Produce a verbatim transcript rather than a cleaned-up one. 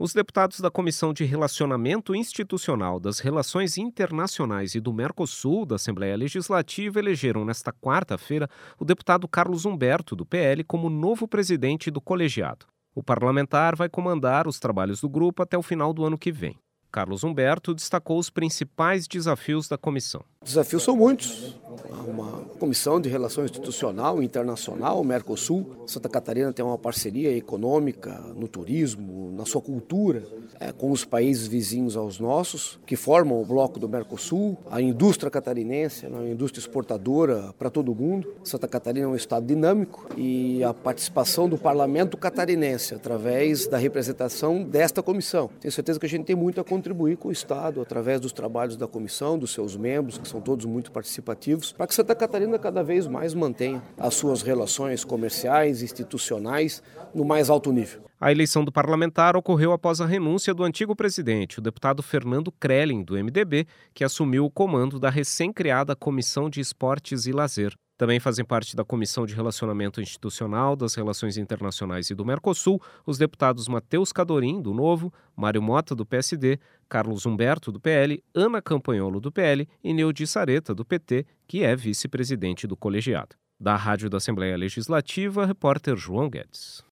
Os deputados da Comissão de Relacionamento Institucional das Relações Internacionais e do Mercosul da Assembleia Legislativa elegeram nesta quarta-feira o deputado Carlos Humberto, do P L, como novo presidente do colegiado. O parlamentar vai comandar os trabalhos do grupo até o final do ano que vem. Carlos Humberto destacou os principais desafios da comissão. Desafios são muitos. Uma comissão de relações institucional, internacional, Mercosul. Santa Catarina tem uma parceria econômica no turismo, na sua cultura, é, com os países vizinhos aos nossos, que formam o bloco do Mercosul. A indústria catarinense é uma indústria exportadora para todo o mundo. Santa Catarina é um estado dinâmico e a participação do parlamento catarinense através da representação desta comissão. Tenho certeza que a gente tem muito a contribuir com o estado através dos trabalhos da comissão, dos seus membros, que são todos muito participativos, para que Santa Catarina cada vez mais mantenha as suas relações comerciais, institucionais, no mais alto nível. A eleição do parlamentar ocorreu após a renúncia do antigo presidente, o deputado Fernando Krelin, do M D B, que assumiu o comando da recém-criada Comissão de Esportes e Lazer. Também fazem parte da Comissão de Relacionamento Institucional, das Relações Internacionais e do Mercosul os deputados Matheus Cadorim, do Novo, Mário Mota, do P S D, Carlos Humberto, do P L, Ana Campanholo, do P L e Neudi Sareta, do P T, que é vice-presidente do colegiado. Da Rádio da Assembleia Legislativa, repórter João Guedes.